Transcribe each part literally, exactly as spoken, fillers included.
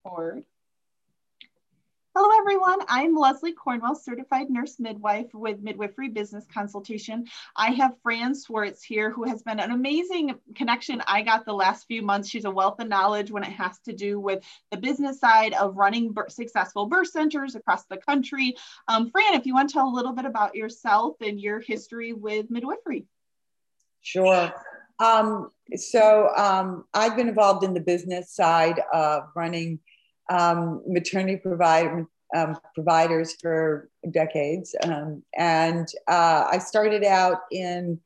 Or Hello, everyone. I'm Leslie Cornwell, certified nurse midwife with Midwifery Business Consultation. I have Fran Swartz here, who has been an amazing connection I got the last few months. She's a wealth of knowledge when it has to do with the business side of running birth, successful birth centers across the country. Um, Fran, if you want to tell a little bit about yourself and your history with midwifery. Sure. Um, so um, I've been involved in the business side of running um, maternity provide, um, providers for decades. Um, and uh, I started out in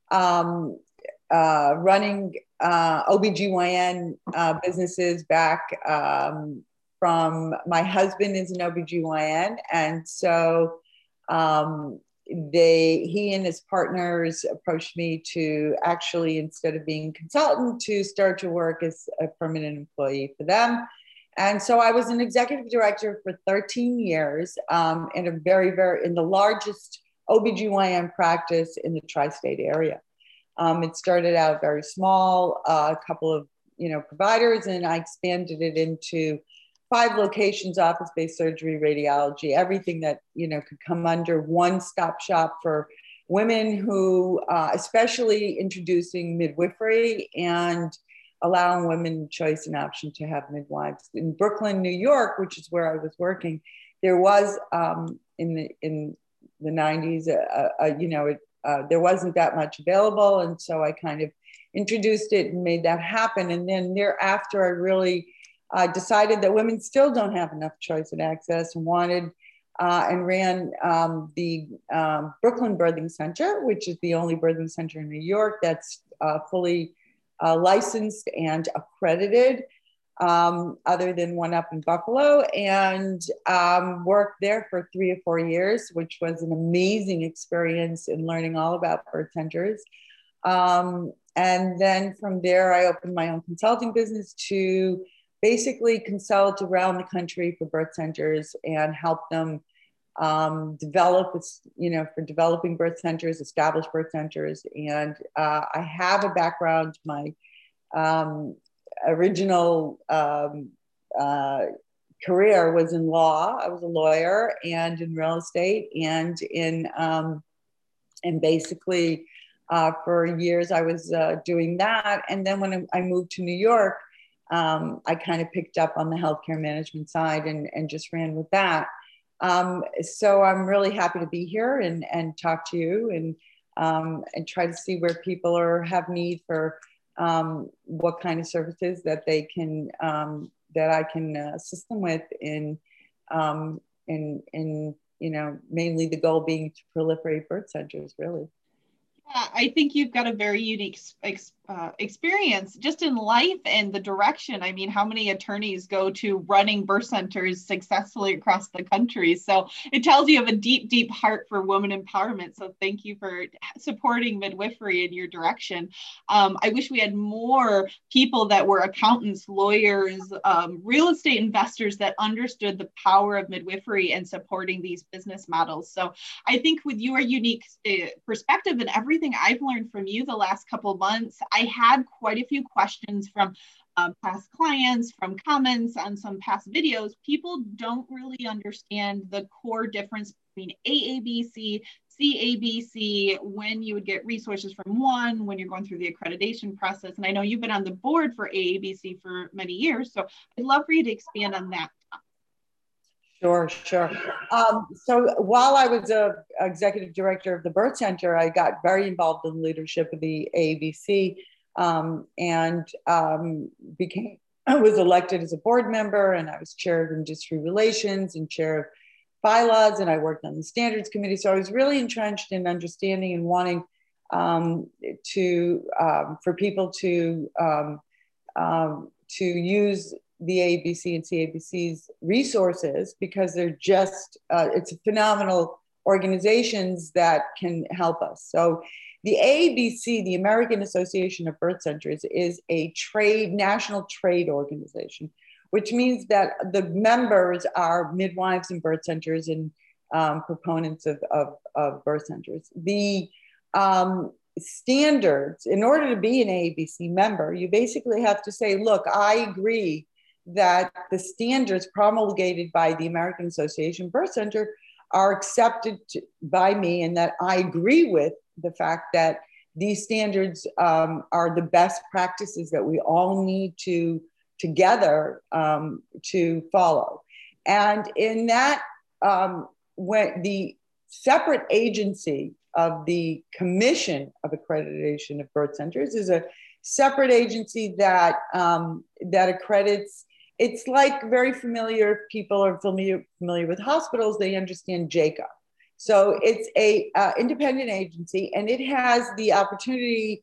um, uh, running uh, O B G Y N uh, businesses back um, from my husband is an O B G Y N. And so um, they, he and his partners approached me to actually, instead of being consultant, to start to work as a permanent employee for them. And so I was an executive director for thirteen years um, in a very, very, in the largest O B G Y N practice in the tri-state area. Um, it started out very small, uh, a couple of, you know, providers, and I expanded it into five locations, office-based surgery, radiology, everything that, you know, could come under one-stop shop for women who, uh, especially introducing midwifery and allowing women choice and option to have midwives. In Brooklyn, New York, which is where I was working, there was um, in the in the nineties, uh, uh, you know, it, uh, there wasn't that much available, and so I kind of introduced it and made that happen. And then thereafter, I really uh, decided that women still don't have enough choice and access, and wanted uh, and ran um, the um, Brooklyn Birthing Center, which is the only birthing center in New York that's uh, fully Uh, licensed and accredited, um, other than one up in Buffalo, and um, worked there for three or four years, which was an amazing experience in learning all about birth centers. Um, and then from there, I opened my own consulting business to basically consult around the country for birth centers and help them um, develop, you know, for developing birth centers, established birth centers. And uh, I have a background, my um, original um, uh, career was in law. I was a lawyer and in real estate and in, um, and basically uh, for years I was uh, doing that. And then when I moved to New York, um, I kind of picked up on the healthcare management side and, and just ran with that. Um, so I'm really happy to be here and, and talk to you and, um, and try to see where people are have need for um, what kind of services that they can, um, that I can uh, assist them with in, um, in, in, you know, mainly the goal being to proliferate birth centers, really. Yeah, I think you've got a very unique ex, uh, experience just in life and the direction. I mean, how many attorneys go to running birth centers successfully across the country? So it tells you have a deep, deep heart for women empowerment. So thank you for supporting midwifery in your direction. Um, I wish we had more people that were accountants, lawyers, um, real estate investors that understood the power of midwifery and supporting these business models. So I think with your unique uh, perspective and everything I've learned from you the last couple of months, I had quite a few questions from um, past clients, from comments on some past videos. People don't really understand the core difference between A A B C, C A B C, when you would get resources from one, when you're going through the accreditation process. And I know you've been on the board for A A B C for many years, so I'd love for you to expand on that. Sure, sure. Um, so while I was a executive director of the birth center, I got very involved in the leadership of the A A B C um, and um, became, I was elected as a board member, and I was chair of industry relations and chair of bylaws, and I worked on the standards committee. So I was really entrenched in understanding and wanting um, to, um, for people to, um, um, to use the A A B C and C A B C's resources, because they're just, uh, it's phenomenal organizations that can help us. So the A A B C, the American Association of Birth Centers, is a trade, national trade organization, which means that the members are midwives and birth centers and um, proponents of, of, of birth centers. The um, standards, in order to be an A A B C member, you basically have to say, look, I agree that the standards promulgated by the American Association of Birth Center are accepted to, by me, and that I agree with the fact that these standards um, are the best practices that we all need to together um, to follow. And in that, um, when the separate agency of the Commission of Accreditation of Birth Centers is a separate agency that um, that accredits. It's like very familiar. If people are familiar familiar with hospitals, they understand JACA. So it's a uh, independent agency, and it has the opportunity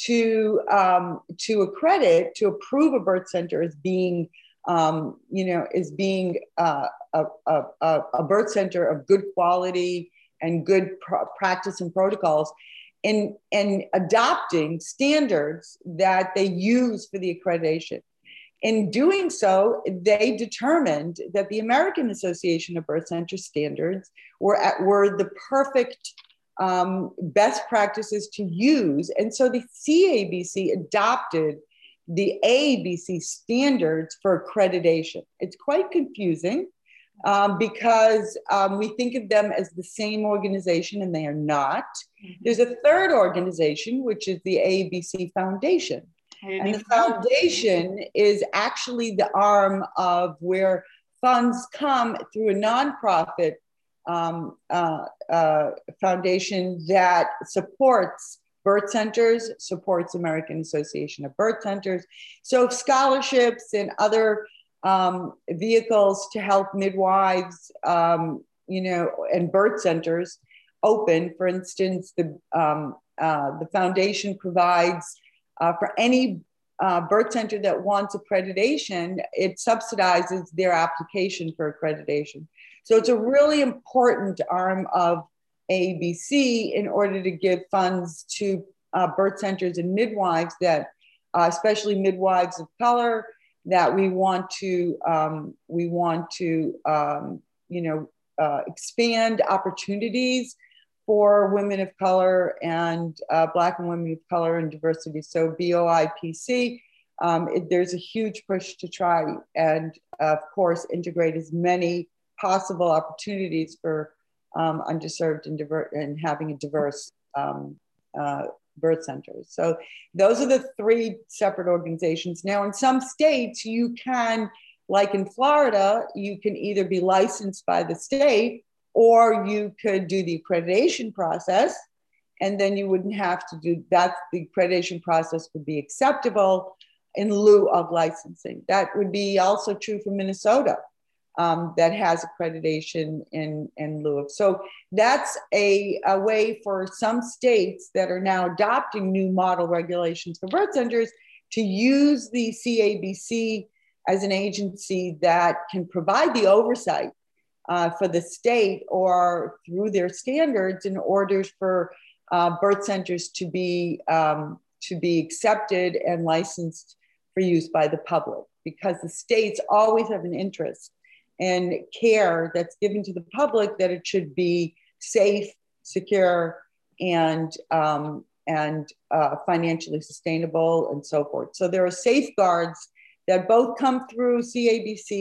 to um, to accredit, to approve a birth center as being, um, you know, as being uh, a, a, a birth center of good quality and good pr- practice and protocols, in in adopting standards that they use for the accreditation. In doing so, they determined that the American Association of Birth Center standards were, at, were the perfect um, best practices to use. And so the C A B C adopted the A B C standards for accreditation. It's quite confusing um, because um, we think of them as the same organization, and they are not. Mm-hmm. There's a third organization, which is the A B C Foundation. And the foundation is actually the arm of where funds come through a nonprofit um, uh, uh, foundation that supports birth centers, supports American Association of Birth Centers. So scholarships and other um, vehicles to help midwives, um, you know, and birth centers open. For instance, the um, uh, the foundation provides Uh, for any uh, birth center that wants accreditation, it subsidizes their application for accreditation. So it's a really important arm of A B C in order to give funds to uh, birth centers and midwives that, uh, especially midwives of color, that we want to um, we want to um, you know uh, expand opportunities for women of color and uh, Black and women of color and diversity. So B O I P C, um, it, there's a huge push to try and, uh, of course, integrate as many possible opportunities for um, underserved and, diver- and having a diverse um, uh, birth centers. So those are the three separate organizations. Now, in some states, you can, like in Florida, you can either be licensed by the state, or you could do the accreditation process, and then you wouldn't have to do that. The accreditation process would be acceptable in lieu of licensing. That would be also true for Minnesota, um, that has accreditation in, in lieu of. So that's a, a way for some states that are now adopting new model regulations for birth centers to use the C A B C as an agency that can provide the oversight Uh, for the state or through their standards in order for uh, birth centers to be um, to be accepted and licensed for use by the public, because the states always have an interest and care that's given to the public that it should be safe, secure, and um, and uh, financially sustainable, and so forth. So there are safeguards that both come through C A B C,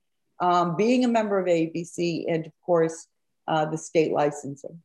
Um, being a member of A B C, and of course, uh, the state licensing.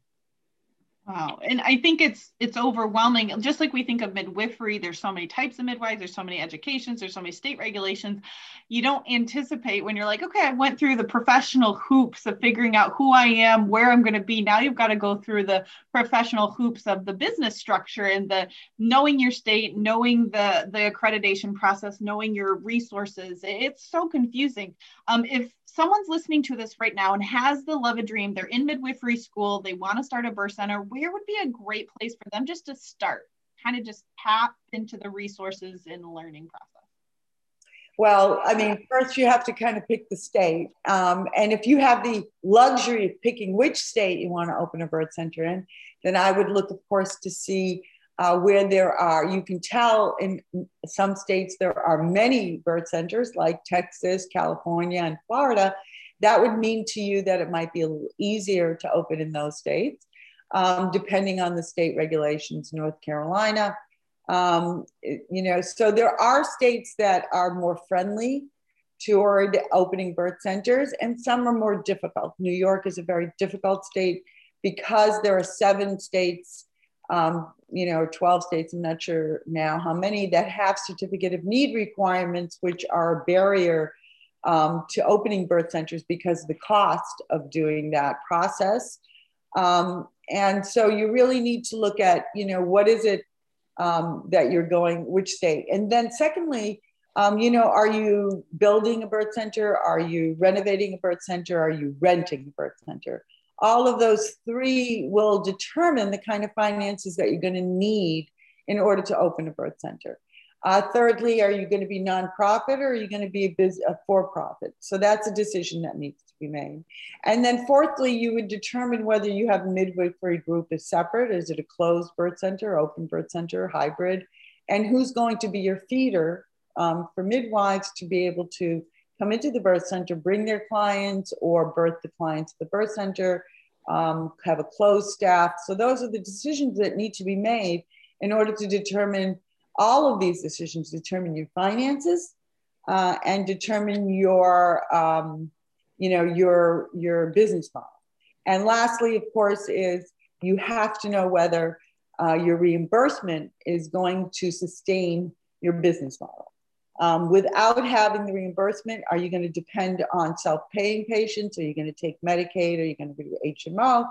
Wow. And I think it's it's overwhelming. Just like we think of midwifery, there's so many types of midwives, there's so many educations, there's so many state regulations. You don't anticipate when you're like, okay, I went through the professional hoops of figuring out who I am, where I'm going to be. Now you've got to go through the professional hoops of the business structure and the knowing your state, knowing the, the accreditation process, knowing your resources. It's so confusing. Um, if someone's listening to this right now and has the love a dream, they're in midwifery school, they want to start a birth center, where would be a great place for them just to start, kind of just tap into the resources in the learning process? Well, I mean, first you have to kind of pick the state. Um, and if you have the luxury of picking which state you want to open a birth center in, then I would look, of course, to see uh, where there are, you can tell in some states there are many birth centers like Texas, California, and Florida. That would mean to you that it might be a little easier to open in those states, um, depending on the state regulations. North Carolina, um, you know, so there are states that are more friendly toward opening birth centers, and some are more difficult. New York is a very difficult state because there are seven states, um, you know, twelve states, I'm not sure now how many, that have certificate of need requirements, which are a barrier um, to opening birth centers because of the cost of doing that process. Um, and so you really need to look at, you know, what is it um, that you're going, which state? And then secondly, um, you know, are you building a birth center? Are you renovating a birth center? Are you renting a birth center? All of those three will determine the kind of finances that you're going to need in order to open a birth center. Uh, thirdly, are you going to be nonprofit or are you going to be a, biz- a for-profit? So that's a decision that needs to be made. And then fourthly, you would determine whether you have a midwifery group as separate. Is it a closed birth center, open birth center, hybrid? And who's going to be your feeder um, for midwives to be able to come into the birth center, bring their clients or birth the clients at the birth center, um, have a closed staff. So those are the decisions that need to be made in order to determine all of these decisions, determine your finances uh, and determine your, um, you know, your, your business model. And lastly, of course, is you have to know whether uh, your reimbursement is going to sustain your business model. Um, without having the reimbursement, are you going to depend on self-paying patients? Are you going to take Medicaid? Are you going to do H M O?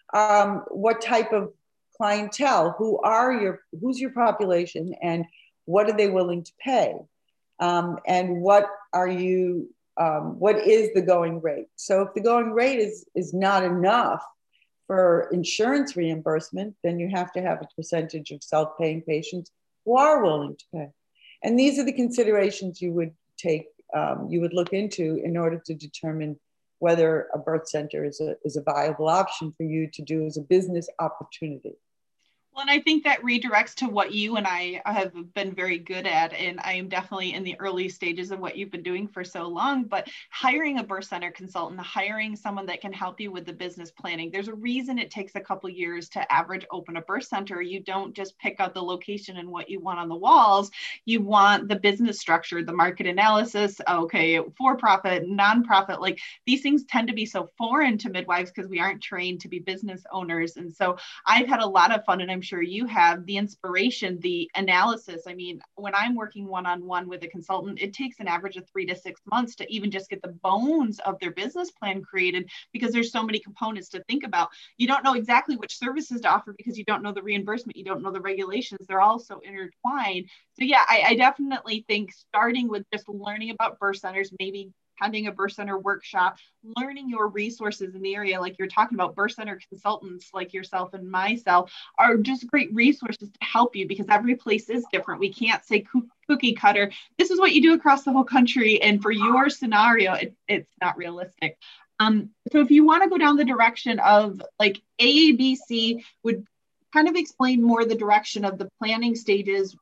Um, what type of clientele? Who are your, who's your population, and what are they willing to pay? Um, and what are you, um, what is the going rate? So if the going rate is, is not enough for insurance reimbursement, then you have to have a percentage of self-paying patients who are willing to pay. And these are the considerations you would take, um, you would look into in order to determine whether a birth center is a, is a viable option for you to do as a business opportunity. Well, and I think that redirects to what you and I have been very good at. And I am definitely in the early stages of what you've been doing for so long, but hiring a birth center consultant, hiring someone that can help you with the business planning. There's a reason it takes a couple years to average open a birth center. You don't just pick out the location and what you want on the walls. You want the business structure, the market analysis, okay, for-profit, nonprofit, like these things tend to be so foreign to midwives because we aren't trained to be business owners. And so I've had a lot of fun, and I'm I'm sure you have, the inspiration, the analysis. I mean, when I'm working one-on-one with a consultant, it takes an average of three to six months to even just get the bones of their business plan created, because there's so many components to think about. You don't know exactly which services to offer because you don't know the reimbursement, you don't know the regulations. They're all so intertwined. So yeah, I, I definitely think starting with just learning about birth centers, maybe having a birth center workshop, learning your resources in the area, like you're talking about, birth center consultants like yourself and myself are just great resources to help you, because every place is different. We can't say cookie cutter, this is what you do across the whole country. And for your scenario, it, it's not realistic. Um, so if you want to go down the direction of like A A B C would kind of explain more the direction of the planning stages.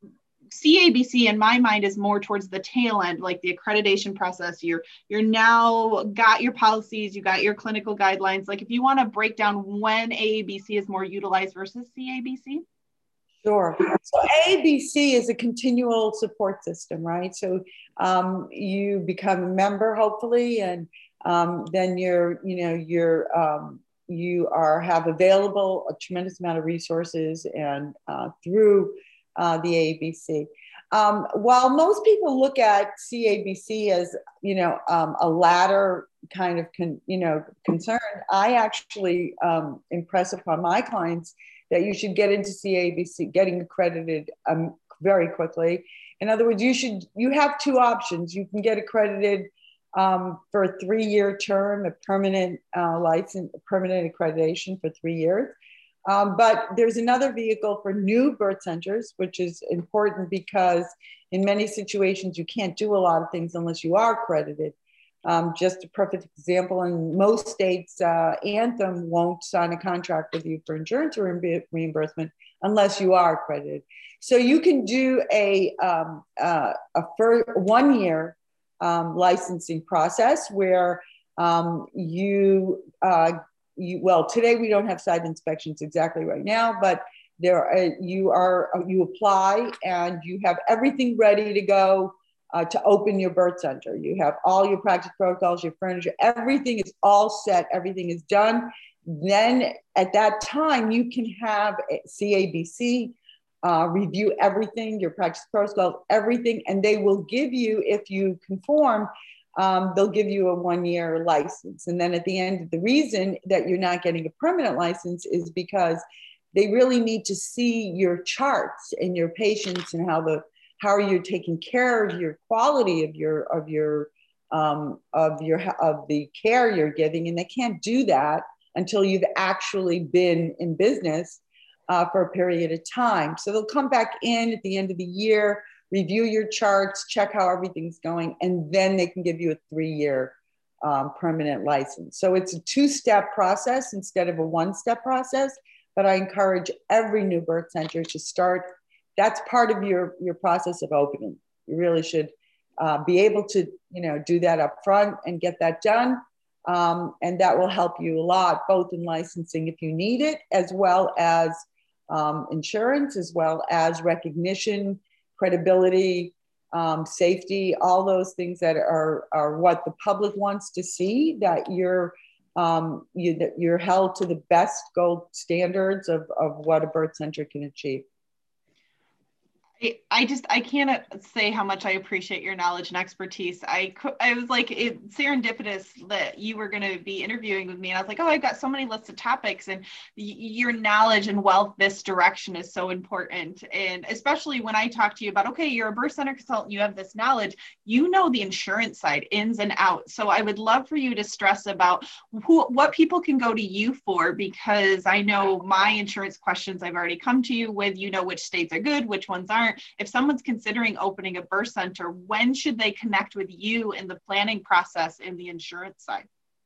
C A B C in my mind is more towards the tail end, like the accreditation process. You're you're now got your policies, you got your clinical guidelines. Like if you want to break down when A A B C is more utilized versus C A B C. Sure. So A A B C is a continual support system, right? So um, you become a member, hopefully, and um, then you're, you know, you're um, you are have available a tremendous amount of resources and uh, through Uh, the A A B C. Um, while most people look at C A B C as, you know, um, a ladder kind of, con, you know, concern, I actually um, impress upon my clients that you should get into C A B C, getting accredited um, very quickly. In other words, you should, you have two options. You can get accredited um, for a three-year term, a permanent uh, license, permanent accreditation for three years. Um, but there's another vehicle for new birth centers, which is important because in many situations, you can't do a lot of things unless you are accredited. Um, just a perfect example, in most states, uh, Anthem won't sign a contract with you for insurance re- reimbursement unless you are accredited. So you can do a, um, uh, a fir- one year um, licensing process where um, you uh, You, well, today we don't have site inspections exactly right now, but there are, you are, you apply and you have everything ready to go uh, to open your birth center. You have all your practice protocols, your furniture, everything is all set, everything is done. Then at that time, you can have C A B C uh, review everything, your practice protocols, everything, and they will give you, if you conform, um, they'll give you a one-year license. And then at the end, the reason that you're not getting a permanent license is because they really need to see your charts and your patients and how the how are you taking care of your quality of your of your um, of your of the care you're giving, and they can't do that until you've actually been in business uh, for a period of time. So they'll come back in at the end of the year, review your charts, check how everything's going, and then they can give you a three-year um, permanent license. So it's a two-step process instead of a one-step process. But I encourage every new birth center to start. That's part of your, your process of opening. You really should uh, be able to, you know, do that up front and get that done. Um, and that will help you a lot, both in licensing if you need it, as well as um, insurance, as well as recognition, credibility, um, safety, all those things that are, are what the public wants to see, that you're Um, you, that you're held to the best gold standards of, of what a birth center can achieve. I, I just, I can't say how much I appreciate your knowledge and expertise. I, I was like, it serendipitous that you were going to be interviewing with me. And I was like, oh, I've got so many lists of topics, and y- your knowledge and wealth, this direction is so important. And especially when I talk to you about, okay, you're a birth center consultant, you have this knowledge, you know, the insurance side ins and outs. So I would love for you to stress about who, what people can go to you for, because I know my insurance questions I've already come to you with, you know, which states are good, which ones aren't. If someone's considering opening a birth center, when should they connect with you in the planning process in the insurance side?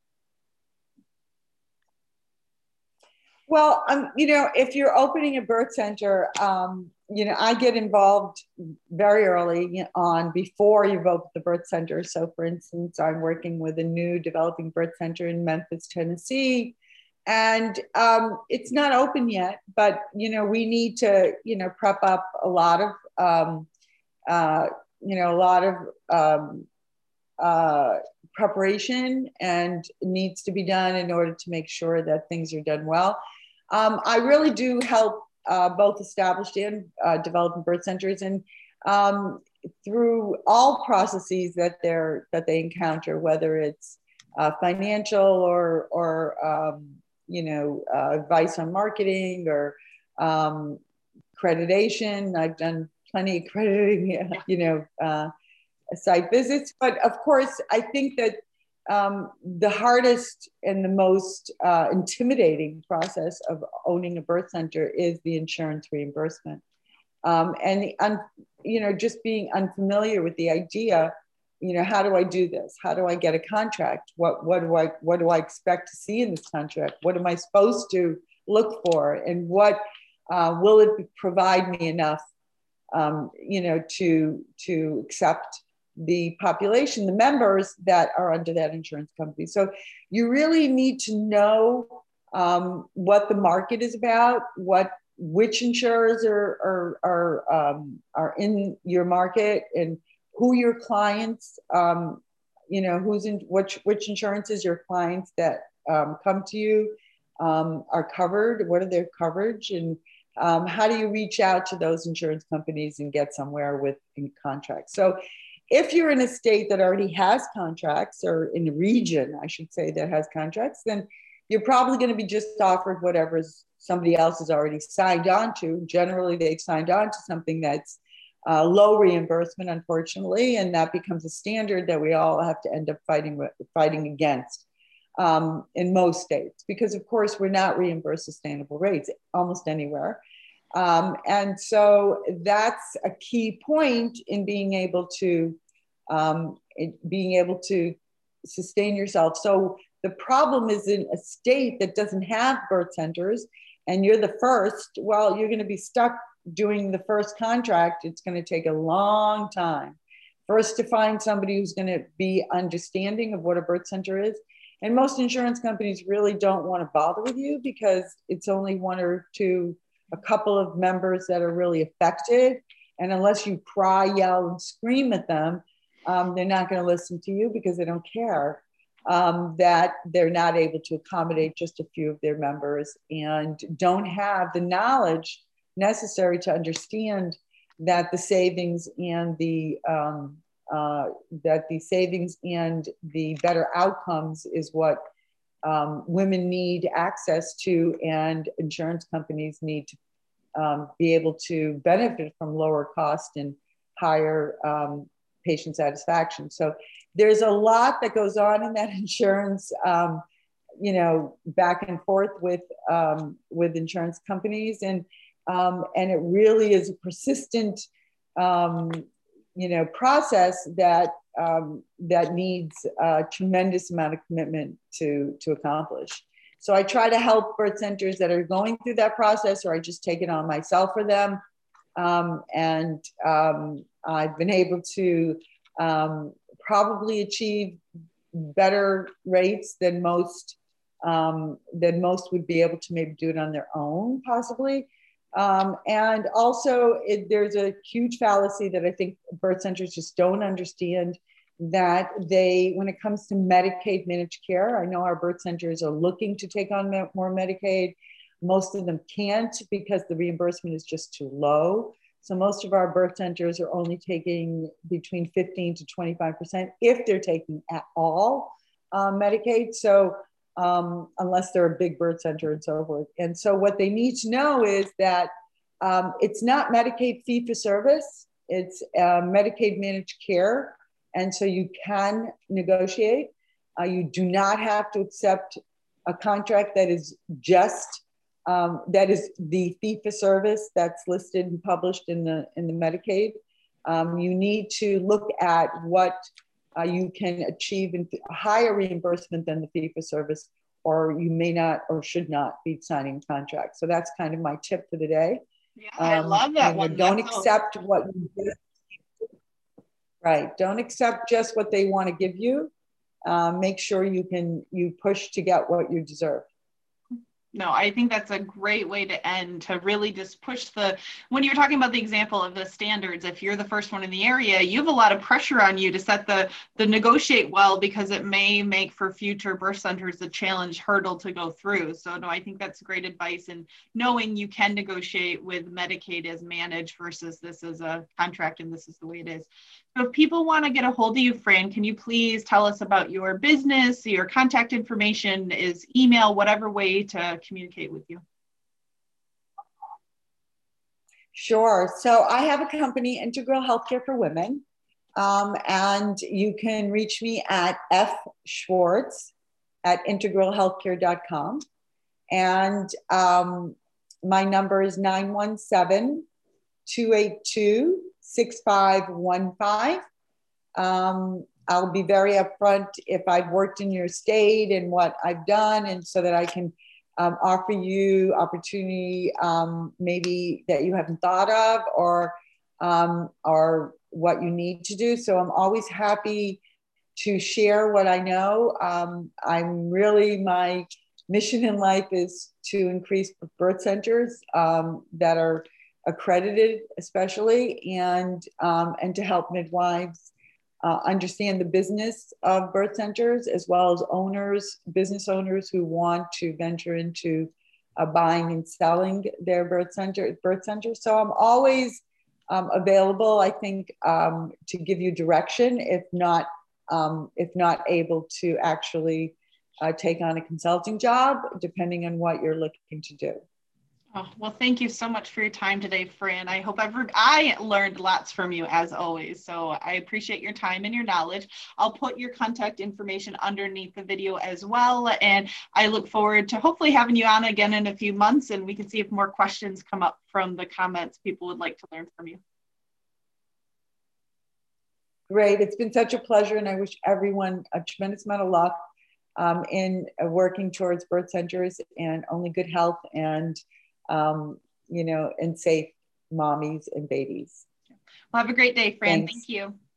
Well, um, you know, if you're opening a birth center, um, you know, I get involved very early on before you've opened the birth center. So for instance, I'm working with a new developing birth center in Memphis, Tennessee. And um, it's not open yet, but, you know, we need to, you know, prep up a lot of, um, uh, you know, a lot of um, uh, preparation, and needs to be done in order to make sure that things are done well. Um, I really do help uh, both established and uh, developing birth centers, and um, through all processes that they're that they encounter, whether it's uh, financial or or um, you know, uh, advice on marketing or um, accreditation. I've done plenty of accrediting, you know, uh, site visits. But of course, I think that um, the hardest and the most uh, intimidating process of owning a birth center is the insurance reimbursement. Um, and, the un, you know, just being unfamiliar with the idea, you know, how do I do this? How do I get a contract? What, what do I, what do I expect to see in this contract? What am I supposed to look for? And what uh, will it provide me enough, um, you know, to, to accept the population, the members that are under that insurance company? So you really need to know um, what the market is about, what, which insurers are, are, are, um, are in your market, and who your clients, um, you know, who's in which, which insurances your clients that um, come to you um, are covered. What are their coverage? And um, how do you reach out to those insurance companies and get somewhere with in contracts? So if you're in a state that already has contracts, or in a region, I should say, that has contracts, then you're probably going to be just offered whatever somebody else has already signed on to. Generally, they've signed on to something that's uh, low reimbursement, unfortunately, and that becomes a standard that we all have to end up fighting with, fighting against um, in most states, because of course we're not reimbursed sustainable rates almost anywhere. Um, and so that's a key point in being able to um, being able to sustain yourself. So the problem is, in a state that doesn't have birth centers and you're the first, well, you're going to be stuck doing the first contract. It's going to take a long time first to find somebody who's going to be understanding of what a birth center is. And most insurance companies really don't want to bother with you, because it's only one or two, a couple of members that are really affected. And unless you cry, yell, and scream at them, Um, they're not going to listen to you because they don't care um, that they're not able to accommodate just a few of their members and don't have the knowledge necessary to understand that the savings and the um, uh, that the savings and the better outcomes is what um, women need access to, and insurance companies need to um, be able to benefit from lower cost and higher um, patient satisfaction. So there's a lot that goes on in that insurance, um, you know, back and forth with um, with insurance companies, and um, and it really is a persistent, um, you know, process that um, that needs a tremendous amount of commitment to to accomplish. So I try to help birth centers that are going through that process, or I just take it on myself for them. Um, and um, I've been able to um, probably achieve better rates than most um, than most would be able to maybe do it on their own, possibly. Um, and also, it, there's a huge fallacy that I think birth centers just don't understand, that they, when it comes to Medicaid managed care, I know our birth centers are looking to take on more Medicaid. Most of them can't because the reimbursement is just too low. So most of our birth centers are only taking between fifteen to twenty-five percent, if they're taking at all, um, Medicaid. So um, unless they're a big birth center and so forth. And so what they need to know is that um, it's not Medicaid fee for service, it's uh, Medicaid managed care. And so you can negotiate. Uh, you do not have to accept a contract that is just Um, that is the fee for service that's listed and published in the in the Medicaid. Um, you need to look at what uh, you can achieve in a higher reimbursement than the fee for service, or you may not or should not be signing contracts. So that's kind of my tip for the day. Yeah, Um, I love that you know, one. don't That's accept all. what you get. Right. Don't accept just what they want to give you. Uh, make sure you can you push to get what you deserve. No, I think that's a great way to end, to really just push the, when you're talking about the example of the standards, if you're the first one in the area, you have a lot of pressure on you to set the, the negotiate well, because it may make for future birth centers a challenge hurdle to go through. So no, I think that's great advice, and knowing you can negotiate with Medicaid as managed versus this is a contract and this is the way it is. So if people want to get a hold of you, Fran, can you please tell us about your business, your contact information, is email, whatever way to communicate with you? Sure. So I have a company, Integral Healthcare for Women, um, and you can reach me at f schwartz at integral healthcare dot com. And um, my number is nine one seven, two eight two, six five one five. Um, I'll be very upfront if I've worked in your state and what I've done, and so that I can um, offer you opportunity um, maybe that you haven't thought of, or um, or what you need to do. So I'm always happy to share what I know. Um, I'm really, my mission in life is to increase birth centers um, that are accredited, especially, and um, and to help midwives uh, understand the business of birth centers, as well as owners, business owners who want to venture into uh, buying and selling their birth center, birth centers. So I'm always um, available, I think, um, to give you direction, if not um, if not able to actually uh, take on a consulting job, depending on what you're looking to do. Oh, well, thank you so much for your time today, Fran. I hope every, I learned lots from you as always. So I appreciate your time and your knowledge. I'll put your contact information underneath the video as well. And I look forward to hopefully having you on again in a few months, and we can see if more questions come up from the comments people would like to learn from you. Great. It's been such a pleasure, and I wish everyone a tremendous amount of luck um, in uh, working towards birth centers and only good health and Um, you know, and safe mommies and babies. Well, have a great day, Fran. Thanks. Thank you.